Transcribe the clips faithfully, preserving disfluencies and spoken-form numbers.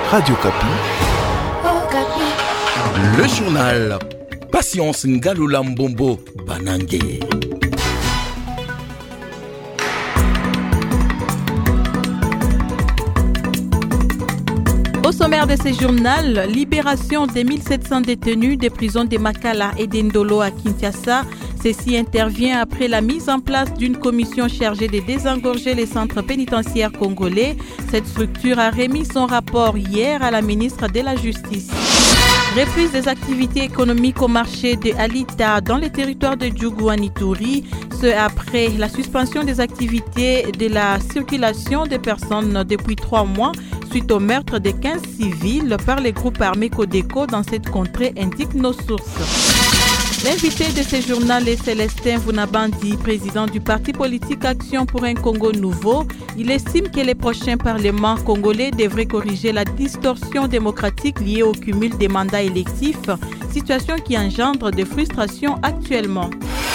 Radio Kapi. Le journal Patience Ngalula Mbombo Banangé. Au sommaire de ce journal, libération des mille sept cents détenus des prisons de Makala et d'Indolo à Kinshasa. Ceci intervient après la mise en place d'une commission chargée de désengorger les centres pénitentiaires congolais. Cette structure a remis son rapport hier à la ministre de la Justice. Reprise des activités économiques au marché de Alita dans les territoires de Djougou-Anitouri, ce après la suspension des activités de la circulation des personnes depuis trois mois suite au meurtre de quinze civils par les groupes armés Codeco dans cette contrée, indiquent nos sources. L'invité de ce journal est Célestin Vunabandi, président du parti politique Action pour un Congo nouveau. Il estime que les prochains parlements congolais devraient corriger la distorsion démocratique liée au cumul des mandats électifs, situation qui engendre des frustrations actuellement.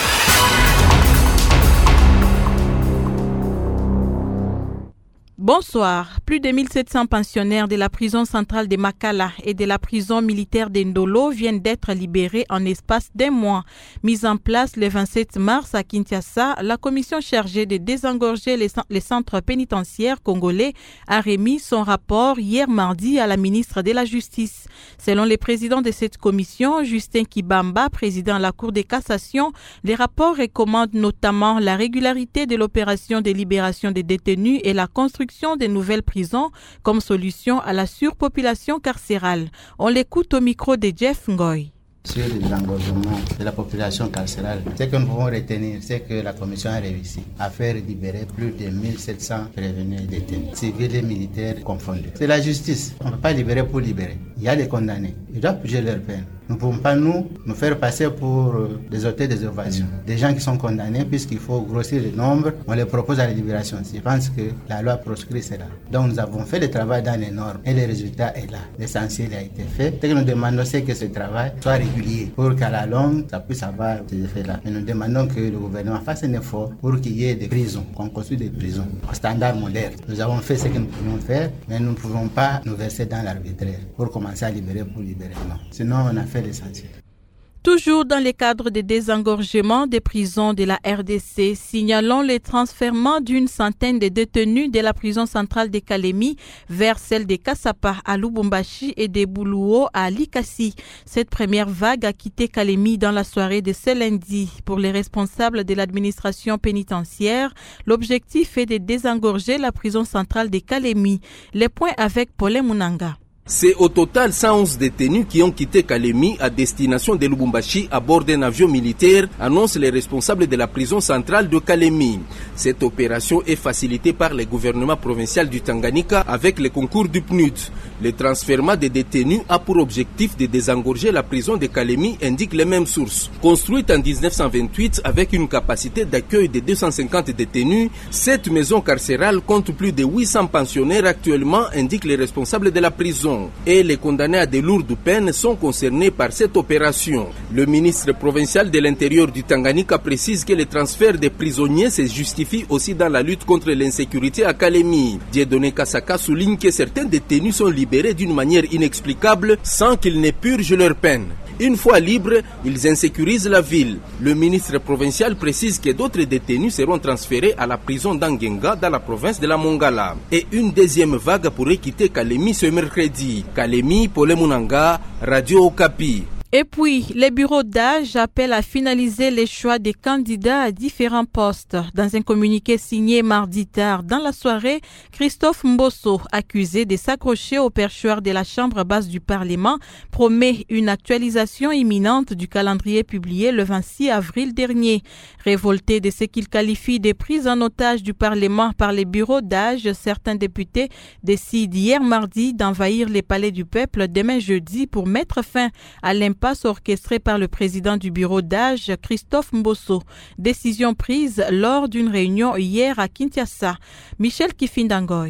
Bonsoir. Plus de mille sept cents pensionnaires de la prison centrale de Makala et de la prison militaire d'Indolo viennent d'être libérés en espace d'un mois. Mise en place le vingt-sept mars à Kinshasa, la commission chargée de désengorger les, les centres pénitentiaires congolais a remis son rapport hier mardi à la ministre de la Justice. Selon le président de cette commission, Justin Kibamba, président de la Cour de cassation, les rapports recommandent notamment la régularité de l'opération de libération des détenus et la construction des nouvelles prisons comme solution à la surpopulation carcérale. On l'écoute au micro de Jeff Ngoy. Sur l'engorgement de la population carcérale, ce que nous pouvons retenir, c'est que la commission a réussi à faire libérer plus de mille sept cents prévenus détenus, civils et militaires confondus. C'est la justice. On ne peut pas libérer pour libérer. Il y a les condamnés. Ils doivent purger leur peine. Nous ne pouvons pas nous, nous faire passer pour des auteurs des évasions. Des gens qui sont condamnés, puisqu'il faut grossir le nombre, on les propose à la libération. Je pense que la loi proscrit cela. Donc nous avons fait le travail dans les normes et le résultat est là. L'essentiel a été fait. Ce que nous demandons, c'est que ce travail soit régulier pour qu'à la longue, ça puisse avoir ces effets-là. Mais nous demandons que le gouvernement fasse un effort pour qu'il y ait des prisons, qu'on construise des prisons au standard moderne. Nous avons fait ce que nous pouvions faire, mais nous ne pouvons pas nous verser dans l'arbitraire pour commencer à libérer pour libérer. Non. Sinon, on a fait l'essentiel. Toujours dans le cadre des désengorgements des prisons de la R D C, signalons le transfèrement d'une centaine de détenus de la prison centrale de Kalemi vers celle de Kassapa à Lubumbashi et de Buluo à Likasi. Cette première vague a quitté Kalemi dans la soirée de ce lundi. Pour les responsables de l'administration pénitentiaire, l'objectif est de désengorger la prison centrale de Kalemi. Les points avec Paulin Munanga. C'est au total cent onze détenus qui ont quitté Kalemi à destination de Lubumbashi à bord d'un avion militaire, annoncent les responsables de la prison centrale de Kalemi. Cette opération est facilitée par le gouvernement provincial du Tanganyika avec le concours du P N U D. Le transfèrement des détenus a pour objectif de désengorger la prison de Kalemi, indiquent les mêmes sources. Construite en dix-neuf cent vingt-huit avec une capacité d'accueil de deux cent cinquante détenus, cette maison carcérale compte plus de huit cents pensionnaires actuellement, indiquent les responsables de la prison. Et les condamnés à de lourdes peines sont concernés par cette opération. Le ministre provincial de l'Intérieur du Tanganyika précise que le transfert des prisonniers se justifie aussi dans la lutte contre l'insécurité à Kalemi. Dieudonné Kasaka souligne que certains détenus sont libérés d'une manière inexplicable sans qu'ils n'aient purgé leur peine. Une fois libres, ils insécurisent la ville. Le ministre provincial précise que d'autres détenus seront transférés à la prison d'Angenga dans la province de la Mongala. Et une deuxième vague pourrait quitter Kalemi ce mercredi. Kalemi, Paulin Munanga, Radio Okapi. Et puis, les bureaux d'âge appellent à finaliser les choix des candidats à différents postes. Dans un communiqué signé mardi tard dans la soirée, Christophe Mbosso, accusé de s'accrocher au perchoir de la Chambre basse du Parlement, promet une actualisation imminente du calendrier publié le vingt-six avril dernier. Révoltés de ce qu'il qualifie de prise en otage du Parlement par les bureaux d'âge, certains députés décident hier mardi d'envahir les palais du peuple demain jeudi pour mettre fin à l'impasse passe orchestrée par le président du bureau d'âge, Christophe Mbosso. Décision prise lors d'une réunion hier à Kinshasa. Michel Kifindangoy.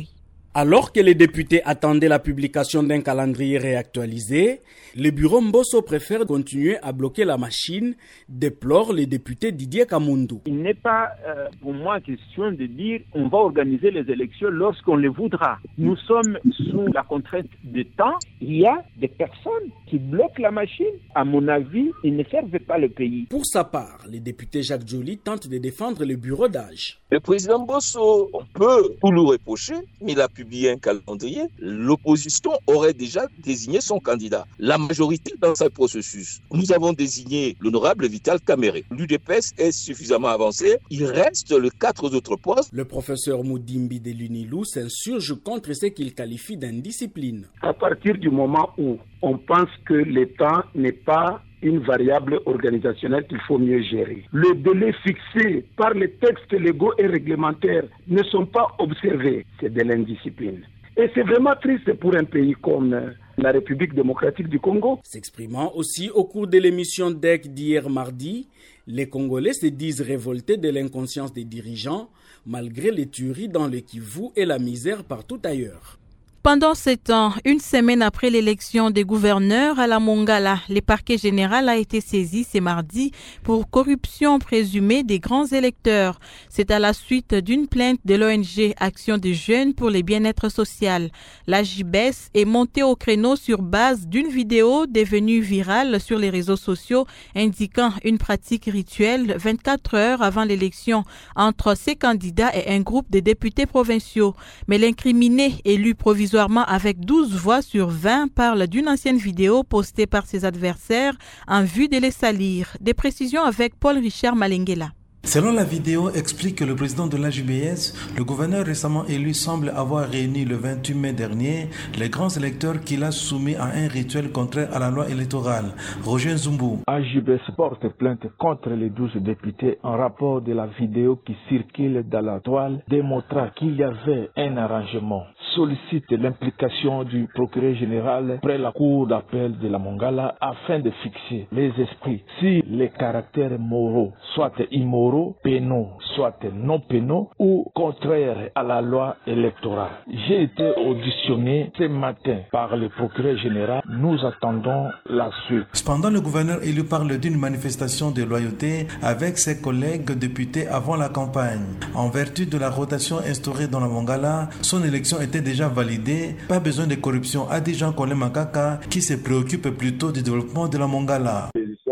Alors que les députés attendaient la publication d'un calendrier réactualisé, le bureau Mbosso préfère continuer à bloquer la machine, déplore le député Didier Kamundu. Il n'est pas euh, pour moi question de dire on va organiser les élections lorsqu'on les voudra. Nous sommes sous la contrainte de temps. Il y a des personnes qui bloquent la machine. À mon avis, ils ne servent pas le pays. Pour sa part, le député Jacques Joly tente de défendre le bureau d'âge. Le président Mbosso, on peut tout lui reprocher, mais il a publié un calendrier. L'opposition aurait déjà désigné son candidat. La majorité dans ce processus. Nous avons désigné l'honorable Vital Kamere. L'U D P S est suffisamment avancé. Il reste les quatre autres postes. Le professeur Moudimbi de l'Unilou s'insurge contre ce qu'il qualifie d'indiscipline. À partir du moment où on pense que le temps n'est pas une variable organisationnelle qu'il faut mieux gérer. Les délais fixés par les textes légaux et réglementaires ne sont pas observés. C'est de l'indiscipline. Et c'est vraiment triste pour un pays comme la République démocratique du Congo. S'exprimant aussi au cours de l'émission D E C d'hier mardi, les Congolais se disent révoltés de l'inconscience des dirigeants, malgré les tueries dans le Kivu et la misère partout ailleurs. Pendant ce temps, une semaine après l'élection des gouverneurs à la Mongala, le parquet général a été saisi ce mardi pour corruption présumée des grands électeurs. C'est à la suite d'une plainte de l'O N G Action des Jeunes pour le bien-être social. La J B E S est montée au créneau sur base d'une vidéo devenue virale sur les réseaux sociaux indiquant une pratique rituelle vingt-quatre heures avant l'élection entre ces candidats et un groupe de députés provinciaux. Mais l'incriminé élu provisoirement avec douze voix sur vingt parle d'une ancienne vidéo postée par ses adversaires en vue de les salir. Des précisions avec Paul Richard Malengela. Selon la vidéo, explique que le président de l'A J B S, le gouverneur récemment élu, semble avoir réuni le vingt-huit mai dernier les grands électeurs qu'il a soumis à un rituel contraire à la loi électorale. Roger Nzumbu. A J B S porte plainte contre les douze députés en rapport de la vidéo qui circule dans la toile démontrant qu'il y avait un arrangement. Sollicite l'implication du procureur général près la cour d'appel de la Mongala afin de fixer les esprits si les caractères moraux, soit immoraux, pénaux, soit non pénaux ou contraires à la loi électorale. J'ai été auditionné ce matin par le procureur général. Nous attendons la suite. Cependant, le gouverneur élu parle d'une manifestation de loyauté avec ses collègues députés avant la campagne. En vertu de la rotation instaurée dans la Mongala, son élection était déjà validée. Pas besoin de corruption, a dit Jean-Colin Makaka, qui se préoccupe plutôt du développement de la Mongala.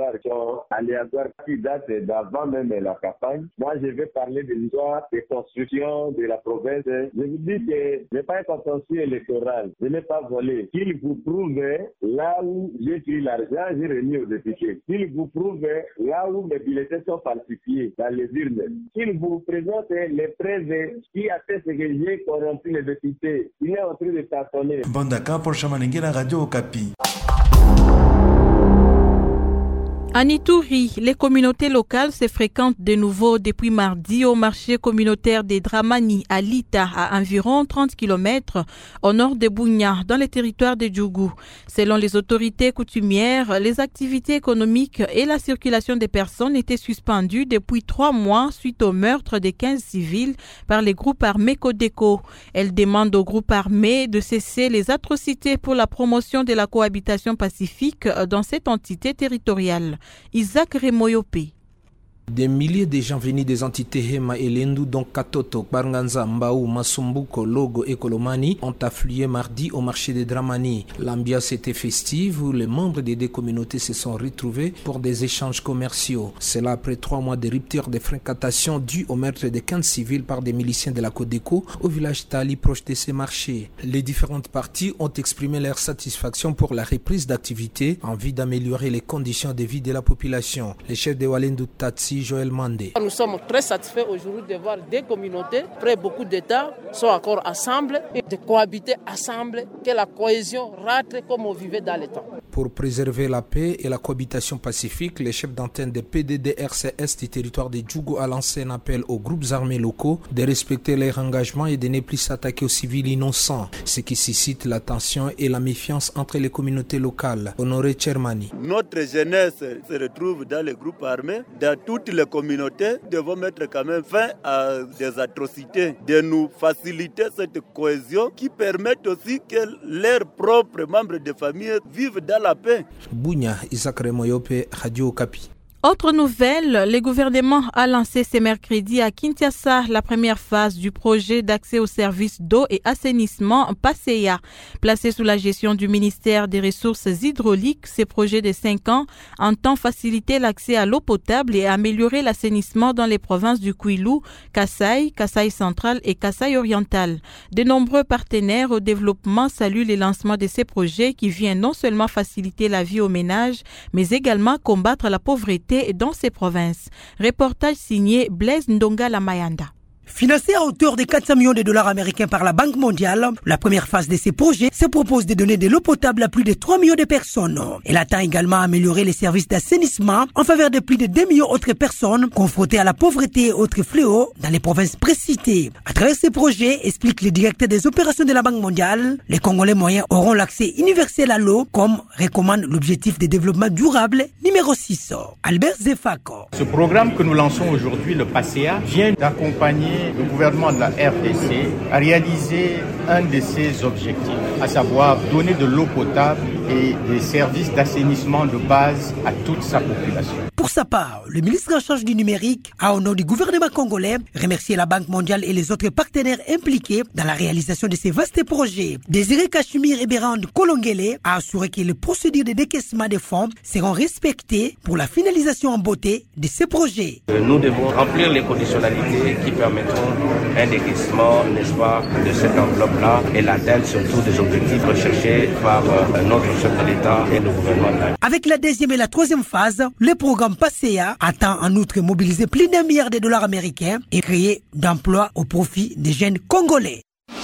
Aléatoire qui date d'avant même la campagne. Moi, je vais parler de l'histoire de construction de la province. Je vous dis que je n'ai pas un contentieux électoral. Je n'ai pas volé. Qu'il vous prouve là où j'ai pris l'argent, j'ai remis aux députés. Qu'il vous prouve là où mes bulletins sont falsifiés dans les urnes. Qu'il vous présente les preuves qui a fait ce que j'ai corrompu les députés. Il est en train de tâtonner. Bondaka pour Chamanengue, la radio Okapi. En Ituri, les communautés locales se fréquentent de nouveau depuis mardi au marché communautaire des Dramani à Lita, à environ trente kilomètres au nord de Bunia, dans le territoire de Djougou. Selon les autorités coutumières, les activités économiques et la circulation des personnes étaient suspendues depuis trois mois suite au meurtre de quinze civils par les groupes armés Codeco. Elles demandent aux groupes armés de cesser les atrocités pour la promotion de la cohabitation pacifique dans cette entité territoriale. Isaac Remoyope. Des milliers de gens venus des entités Hema et Lendu, dont Katoto, Barnganza, Mbaou, Masumbuko, Logo et Kolomani, ont afflué mardi au marché de Dramani. L'ambiance était festive où les membres des deux communautés se sont retrouvés pour des échanges commerciaux. C'est là après trois mois de rupture de fréquentation due au meurtre de quinze civils par des miliciens de la Codeco au village Tali proche de ces marchés. Les différentes parties ont exprimé leur satisfaction pour la reprise d'activité en vue d'améliorer les conditions de vie de la population. Le chef de Walendu Tatsi, Joël Mandé. Nous sommes très satisfaits aujourd'hui de voir des communautés, après beaucoup d'États, sont encore ensemble et de cohabiter ensemble, que la cohésion rate comme on vivait dans le temps. Pour préserver la paix et la cohabitation pacifique, le chef d'antenne de P D D R C S du territoire de Djougou a lancé un appel aux groupes armés locaux de respecter leurs engagements et de ne plus s'attaquer aux civils innocents, ce qui suscite la tension et la méfiance entre les communautés locales. Honoré Tchermani. Notre jeunesse se retrouve dans les groupes armés, dans toutes toutes les communautés devons mettre quand même fin à des atrocités, de nous faciliter cette cohésion qui permette aussi que leurs propres membres de famille vivent dans la paix. Bunya, Isaac Remoyope, Radio Okapi. Autre nouvelle, le gouvernement a lancé ce mercredi à Kinshasa la première phase du projet d'accès aux services d'eau et assainissement PASEA. Placé sous la gestion du ministère des Ressources hydrauliques, ce projet de cinq ans entend faciliter l'accès à l'eau potable et améliorer l'assainissement dans les provinces du Kwilu, Kasai, Kasai central et Kasai oriental. De nombreux partenaires au développement saluent le lancement de ces projets qui viennent non seulement faciliter la vie aux ménages, mais également combattre la pauvreté dans ces provinces. Reportage signé Blaise Ndonga Lamayanda. Financé à hauteur de quatre cents millions de dollars américains par la Banque mondiale, la première phase de ces projets se propose de donner de l'eau potable à plus de trois millions de personnes. Elle attend également à améliorer les services d'assainissement en faveur de plus de deux millions d'autres personnes confrontées à la pauvreté et autres fléaux dans les provinces précitées. À travers ces projets, explique le directeur des opérations de la Banque mondiale, les Congolais moyens auront l'accès universel à l'eau, comme recommande l'objectif de développement durable numéro six. Albert Zefako. Ce programme que nous lançons aujourd'hui, le PASEA, vient d'accompagner le gouvernement de la R D C a réalisé un de ses objectifs, à savoir donner de l'eau potable et des services d'assainissement de base à toute sa population. Pour sa part, le ministre en charge du numérique a, au nom du gouvernement congolais, remercié la Banque mondiale et les autres partenaires impliqués dans la réalisation de ces vastes projets. Désiré Kachumir et Bérande Kolongele a assuré que les procédures de décaissement des fonds seront respectées pour la finalisation en beauté de ces projets. Nous devons remplir les conditionnalités qui permettront un décaissement, n'est-ce pas, de cette enveloppe-là et l'atteinte surtout des objectifs recherchés par euh, notre chef de l'État et le gouvernement de la... Avec la deuxième et la troisième phase, le programme PASEA attend en outre mobiliser plus d'un milliard de dollars américains et créer d'emplois au profit des jeunes Congolais.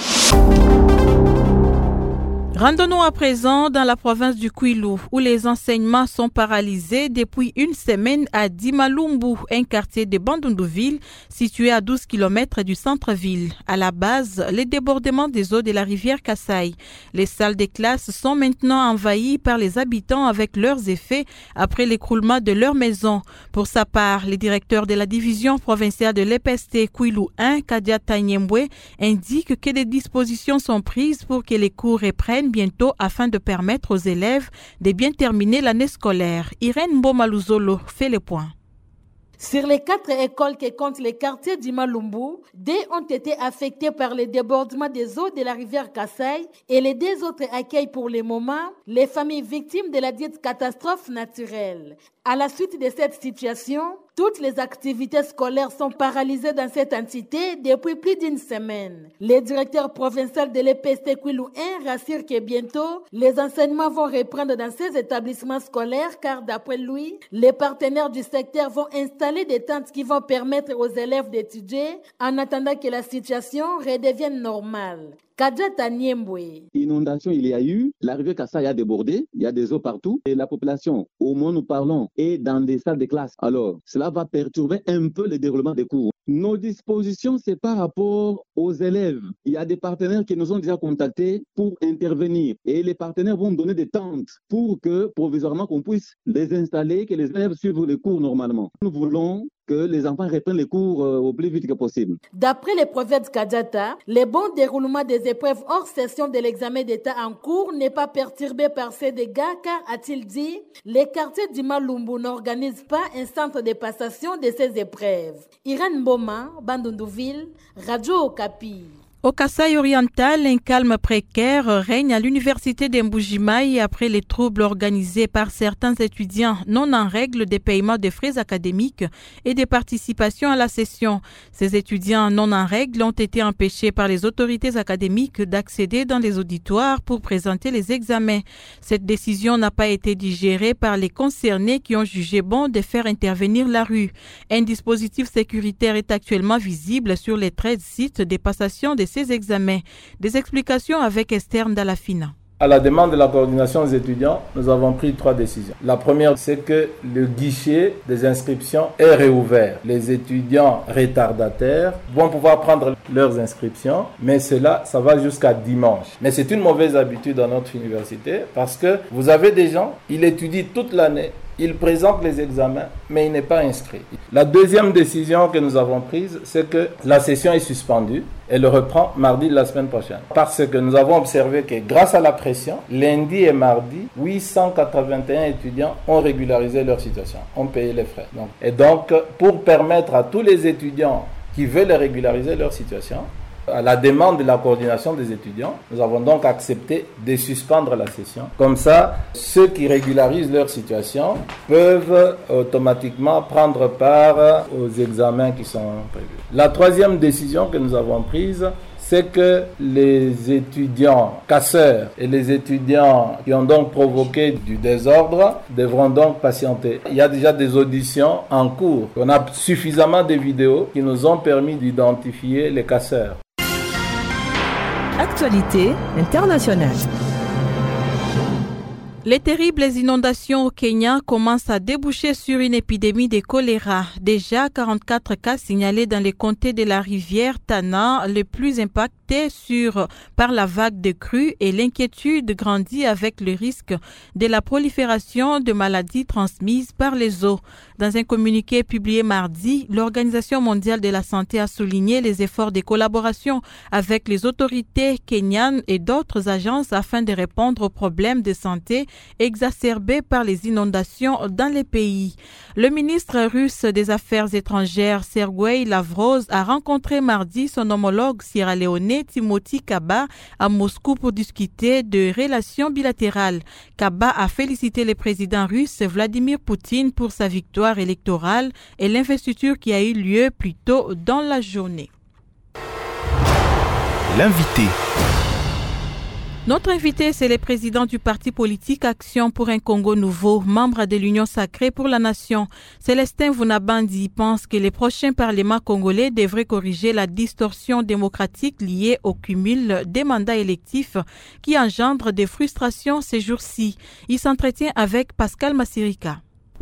Rendons-nous à présent dans la province du Kwilu, où les enseignements sont paralysés depuis une semaine à Dimalumbu, un quartier de Bandundu-ville situé à douze kilomètres du centre-ville. À la base, les débordements des eaux de la rivière Kasai. Les salles de classe sont maintenant envahies par les habitants avec leurs effets après l'écroulement de leurs maisons. Pour sa part, le directeur de la division provinciale de l'E P S T Kwilu un, Kadia Tanyembwe, indique que des dispositions sont prises pour que les cours reprennent bientôt afin de permettre aux élèves de bien terminer l'année scolaire. Irène Mbomaluzolo fait le point. Sur les quatre écoles qui comptent les quartiers d'Imalumbu, deux ont été affectées par le débordement des eaux de la rivière Kasai et les deux autres accueillent pour le moment les familles victimes de la dite catastrophe naturelle. À la suite de cette situation, toutes les activités scolaires sont paralysées dans cette entité depuis plus d'une semaine. Le directeur provincial de l'E P S T Kwilu un rassure que bientôt, les enseignements vont reprendre dans ces établissements scolaires car d'après lui, les partenaires du secteur vont installer des tentes qui vont permettre aux élèves d'étudier en attendant que la situation redevienne normale. Kadjata Niembwe. Inondation, il y a eu, la rivière Kasai a débordé, il y a des eaux partout et la population, au moment où nous parlons, est dans des salles de classe. Alors, cela va perturber un peu le déroulement des cours. Nos dispositions, c'est par rapport aux élèves. Il y a des partenaires qui nous ont déjà contactés pour intervenir et les partenaires vont donner des tentes pour que, provisoirement, qu'on puisse les installer, que les élèves suivent les cours normalement. Nous voulons que les enfants reprennent les cours euh, au plus vite que possible. D'après les prophètes Kadjata, le bon déroulement des épreuves hors session de l'examen d'État en cours n'est pas perturbé par ces dégâts car, a-t-il dit, les quartiers d'Imalumbu n'organisent pas un centre de passation de ces épreuves. Irène Mboma, Bandundu-ville, Radio Okapi. Au Kasai oriental, un calme précaire règne à l'université d'Mbujimai après les troubles organisés par certains étudiants non en règle des paiements des frais académiques et des participations à la session. Ces étudiants non en règle ont été empêchés par les autorités académiques d'accéder dans les auditoires pour présenter les examens. Cette décision n'a pas été digérée par les concernés qui ont jugé bon de faire intervenir la rue. Un dispositif sécuritaire est actuellement visible sur les treize sites des passations de ces examens. Des explications avec Esther Ndalafina. À la demande de la coordination des étudiants, nous avons pris trois décisions. La première, c'est que le guichet des inscriptions est réouvert. Les étudiants retardataires vont pouvoir prendre leurs inscriptions, mais cela, ça va jusqu'à dimanche. Mais c'est une mauvaise habitude dans notre université parce que vous avez des gens, ils étudient toute l'année il présente les examens, mais il n'est pas inscrit. La deuxième décision que nous avons prise, c'est que la session est suspendue. Elle reprend mardi de la semaine prochaine. Parce que nous avons observé que grâce à la pression, lundi et mardi, huit cent quatre-vingt-un étudiants ont régularisé leur situation, ont payé les frais. Donc, et donc, pour permettre à tous les étudiants qui veulent régulariser leur situation, à la demande de la coordination des étudiants, nous avons donc accepté de suspendre la session. Comme ça, ceux qui régularisent leur situation peuvent automatiquement prendre part aux examens qui sont prévus. La troisième décision que nous avons prise, c'est que les étudiants casseurs et les étudiants qui ont donc provoqué du désordre devront donc patienter. Il y a déjà des auditions en cours. On a suffisamment de vidéos qui nous ont permis d'identifier les casseurs. Actualité internationale. Les terribles inondations au Kenya commencent à déboucher sur une épidémie de choléra. Déjà quarante-quatre cas signalés dans les comtés de la rivière Tana, les plus impactés sur, par la vague de crues, et l'inquiétude grandit avec le risque de la prolifération de maladies transmises par les eaux. Dans un communiqué publié mardi, l'Organisation mondiale de la santé a souligné les efforts de collaboration avec les autorités kenyanes et d'autres agences afin de répondre aux problèmes de santé exacerbés par les inondations dans les pays. Le ministre russe des Affaires étrangères, Sergueï Lavrov, a rencontré mardi son homologue sierra-léonais Timothy Kaba à Moscou pour discuter de relations bilatérales. Kaba a félicité le président russe Vladimir Poutine pour sa victoire électorale et l'investiture qui a eu lieu plus tôt dans la journée. L'invité. Notre invité, c'est le président du parti politique Action pour un Congo nouveau, membre de l'Union sacrée pour la nation. Célestin Vunabandi pense que les prochains parlements congolais devraient corriger la distorsion démocratique liée au cumul des mandats électifs qui engendre des frustrations ces jours-ci. Il s'entretient avec Pascal Massirika.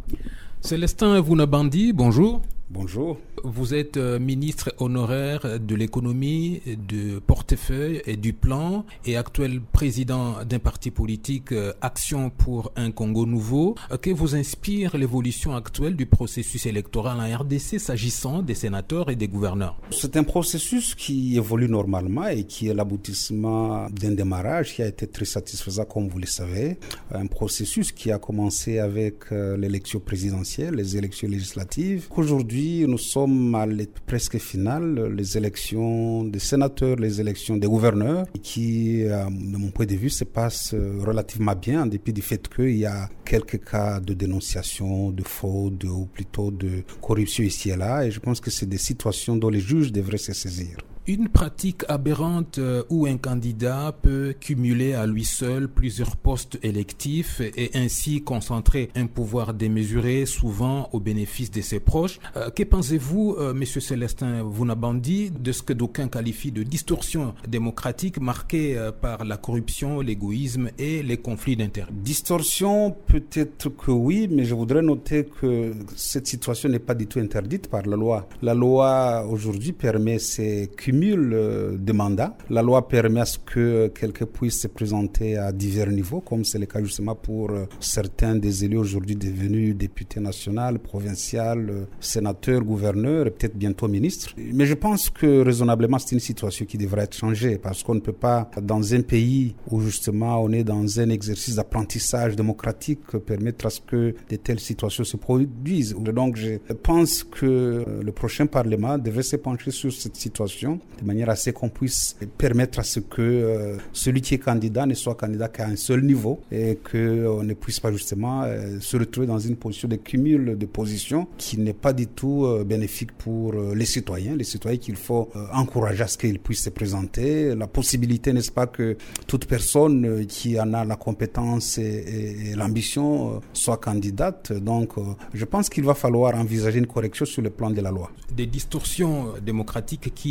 Célestin Vunabandi, bonjour. Bonjour. Vous êtes ministre honoraire de l'économie, du portefeuille et du plan et actuel président d'un parti politique Action pour un Congo nouveau. Que vous inspire l'évolution actuelle du processus électoral en R D C s'agissant des sénateurs et des gouverneurs? C'est un processus qui évolue normalement et qui est l'aboutissement d'un démarrage qui a été très satisfaisant, comme vous le savez. Un processus qui a commencé avec l'élection présidentielle, les élections législatives. Aujourd'hui, nous sommes à l'étape presque finale, les élections des sénateurs, les élections des gouverneurs, qui, euh, de mon point de vue, se passent relativement bien, en dépit du fait qu'il y a quelques cas de dénonciation, de fraude ou plutôt de corruption ici et là. Et je pense que c'est des situations dont les juges devraient se saisir. Une pratique aberrante où un candidat peut cumuler à lui seul plusieurs postes électifs et ainsi concentrer un pouvoir démesuré, souvent au bénéfice de ses proches. Euh, que pensez-vous, euh, M. Célestin Vunabandi, de ce que d'aucuns qualifient de distorsion démocratique marquée euh, par la corruption, l'égoïsme et les conflits d'intérêts? Distorsion, peut-être que oui, mais je voudrais noter que cette situation n'est pas du tout interdite par la loi. La loi aujourd'hui permet ces cumuls de mandats. La loi permet à ce que quelqu'un puisse se présenter à divers niveaux, comme c'est le cas justement pour certains des élus aujourd'hui devenus députés nationaux, provinciaux, sénateurs, gouverneurs et peut-être bientôt ministres. Mais je pense que raisonnablement c'est une situation qui devrait être changée parce qu'on ne peut pas, dans un pays où justement on est dans un exercice d'apprentissage démocratique, permettre à ce que de telles situations se produisent. Donc je pense que le prochain Parlement devrait se pencher sur cette situation de manière à ce qu'on puisse permettre à ce que euh, celui qui est candidat ne soit candidat qu'à un seul niveau et qu'on ne puisse pas justement euh, se retrouver dans une position de cumul de positions qui n'est pas du tout euh, bénéfique pour euh, les citoyens. Les citoyens qu'il faut euh, encourager à ce qu'ils puissent se présenter. La possibilité, n'est-ce pas, que toute personne euh, qui en a la compétence et, et, et l'ambition euh, soit candidate. Donc, euh, je pense qu'il va falloir envisager une correction sur le plan de la loi. Des distorsions démocratiques qui engendrent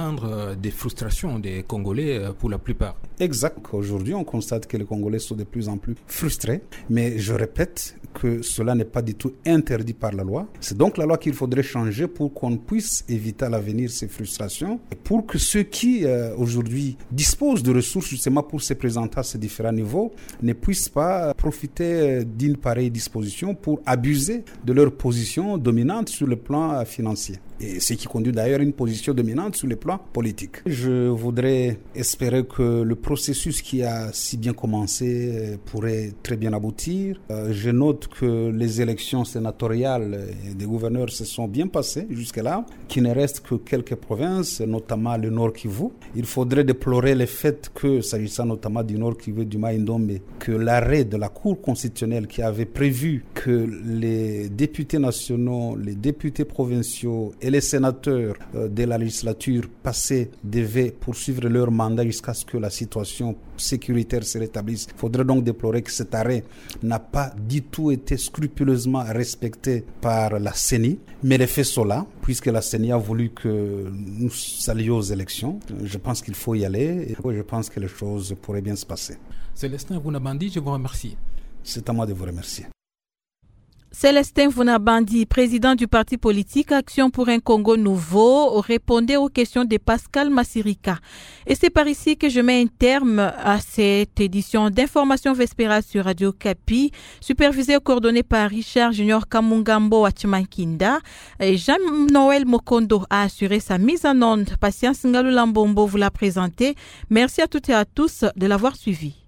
engendre des frustrations des Congolais pour la plupart. Exact. Aujourd'hui, on constate que les Congolais sont de plus en plus frustrés. Mais je répète que cela n'est pas du tout interdit par la loi. C'est donc la loi qu'il faudrait changer pour qu'on puisse éviter à l'avenir ces frustrations et pour que ceux qui euh, aujourd'hui disposent de ressources justement pour se présenter à ces différents niveaux ne puissent pas profiter d'une pareille disposition pour abuser de leur position dominante sur le plan financier. Et ce qui conduit d'ailleurs à une position dominante sur le plan politique. Je voudrais espérer que le processus qui a si bien commencé pourrait très bien aboutir. Euh, je note que les élections sénatoriales et des gouverneurs se sont bien passées jusque-là, qu'il ne reste que quelques provinces, notamment le Nord Kivu. Il faudrait déplorer le fait que, s'agissant notamment du Nord Kivu, du Maïndombe, que l'arrêt de la Cour constitutionnelle qui avait prévu que les députés nationaux, les députés provinciaux et les sénateurs euh, de la législature passée devaient poursuivre leur mandat jusqu'à ce que la situation sécuritaire se rétablisse. Il faudrait donc déplorer que cet arrêt n'a pas du tout été scrupuleusement respecté par la C E N I, mais les faits sont là, puisque la C E N I a voulu que nous allions aux élections. Je pense qu'il faut y aller et je pense que les choses pourraient bien se passer. Célestin Vunabandi, je vous remercie. C'est à moi de vous remercier. Célestin Vunabandi, président du parti politique Action pour un Congo Nouveau, répondait aux questions de Pascal Massirika. Et c'est par ici que je mets un terme à cette édition d'Information Vespera sur Radio Kapi, supervisée et coordonnée par Richard Junior Kamungambo Wachimankinda. Et Jean-Noël Mokondo a assuré sa mise en onde. Patience Ngalou Lambombo vous l'a présenté. Merci à toutes et à tous de l'avoir suivi.